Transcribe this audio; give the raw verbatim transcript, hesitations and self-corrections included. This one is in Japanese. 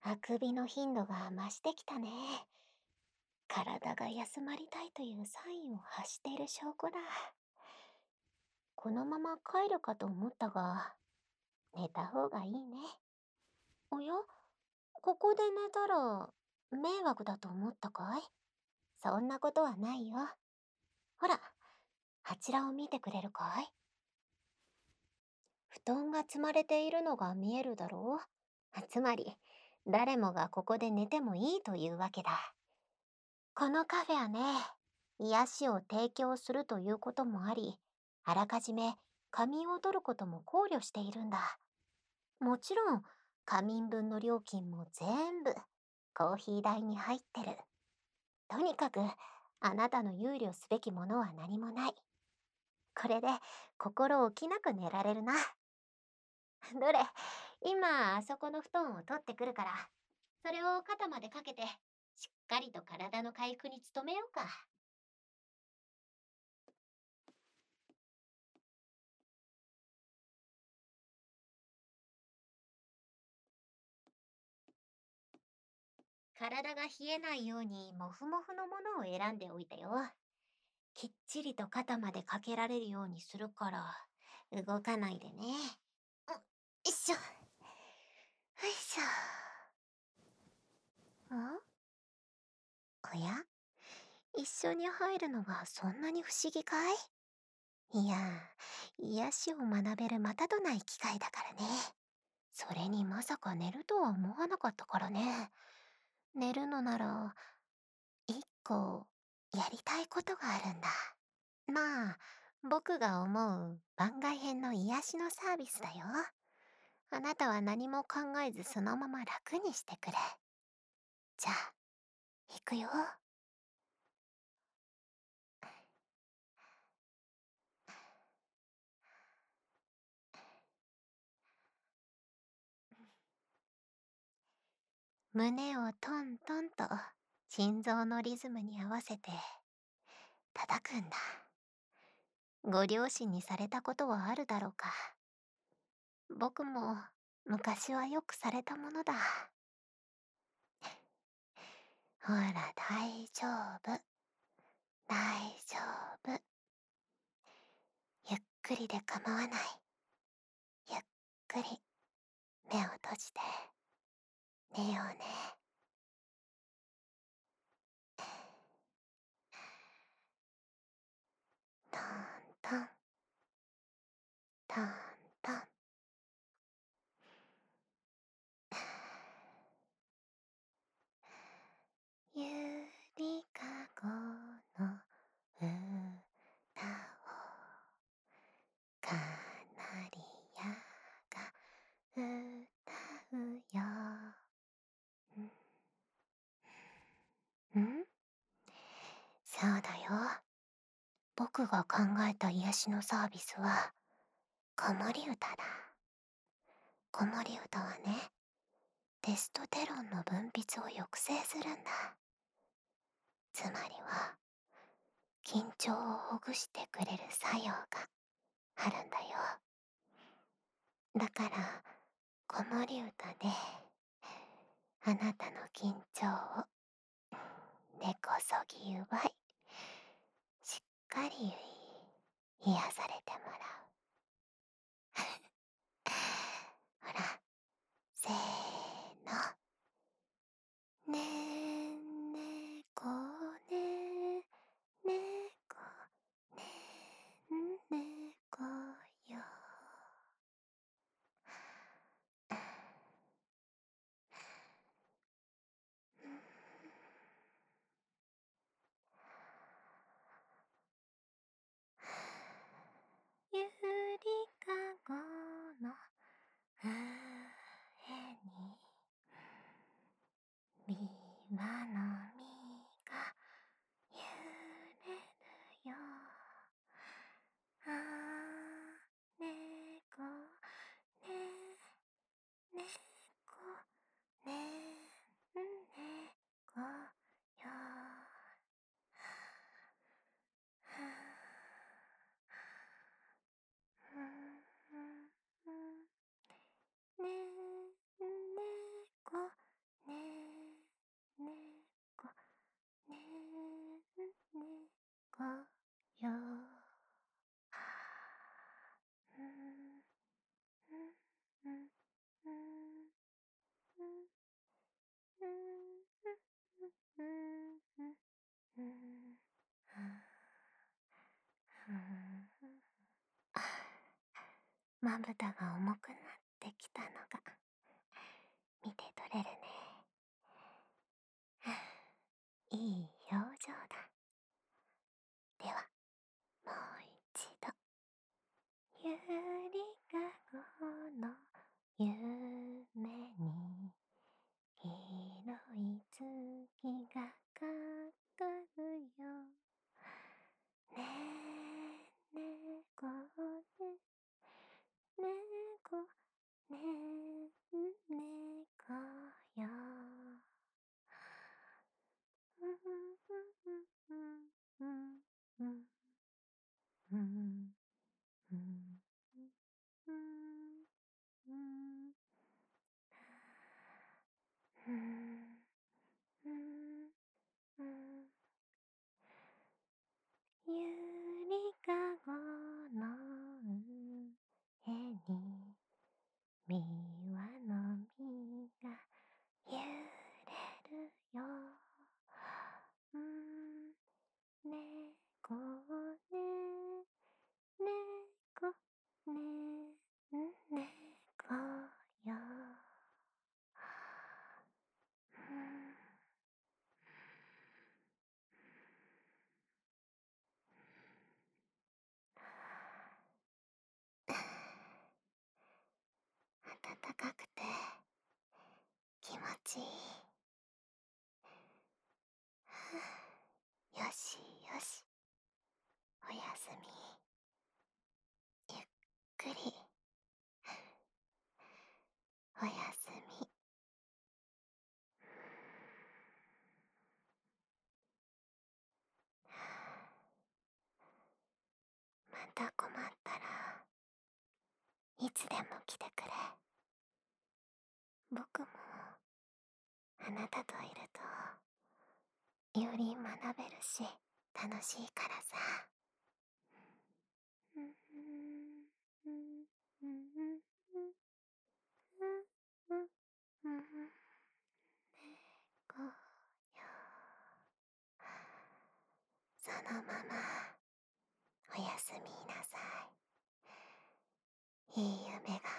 あくびの頻度が増してきたね。体が休まりたいというサインを発している証拠だ。このまま帰るかと思ったが、寝た方がいいね。おや、ここで寝たら迷惑だと思ったかい？そんなことはないよ。ほら、あちらを見てくれるかい？布団が積まれているのが見えるだろう？つまり、誰もがここで寝てもいいというわけだ。このカフェはね、癒しを提供するということもあり、あらかじめ仮眠を取ることも考慮しているんだ。もちろん、仮眠分の料金も全部コーヒー代に入ってる。とにかく、あなたの憂慮すべきものは何もない。これで心置きなく寝られるな。どれ、今あそこの布団を取ってくるから、それを肩までかけて、しっかりと体の回復に努めようか。体が冷えないようにモフモフのものを選んでおいたよ。きっちりと肩までかけられるようにするから、動かないでね。よいしょ。よいしょ。んおや、一緒に入るのはそんなに不思議かい？いや、癒しを学べるまたとない機会だからね。それにまさか寝るとは思わなかったからね。寝るのなら、一個、やりたいことがあるんだ。まあ、僕が思う番外編の癒しのサービスだよ。あなたは何も考えずそのまま楽にしてくれ。じゃあ、行くよ。胸をトントンと心臓のリズムに合わせて叩くんだ。ご両親にされたことはあるだろうか。僕も昔はよくされたものだ。ほら、大丈夫。大丈夫。ゆっくりで構わない。ゆっくり目を閉じて寝ようね。トントン、トントン。ゆりかごの歌をカナリアが歌うよ。んんそうだよ。僕が考えた癒しのサービスは、子守歌だ。子守歌はね、テストテロンの分泌を抑制するんだ。つまりは、緊張をほぐしてくれる作用があるんだよ。だから、子守歌で、あなたの緊張を根こそぎ奪い、しっかり癒されてもらう。ほら、せーの。ねんねこねねこねんねこよ。 うん、うん、うん。あ、まぶたが重くなってきたのが見て取れるね。いい表情だ。では、もう一度。ゆりかごの夢に広い月がかかるよ。ねえ、猫ね、猫ね、猫よ。うんうんうんうんうんうんうんうんうんうんうんうん。ゆりかごの上にみわの実が揺れるよ。うん、ねこね、ねこね、ねこよ。うん、暖かくて気持ちいい。よしよし、おやすみ。ゆっくりおやすみ。また困ったらいつでも来てくれ。僕もあなたといるとより学べるし楽しいからさ。うんうんうんうんうんうん、こうよ。そのままおやすみなさい。いい夢が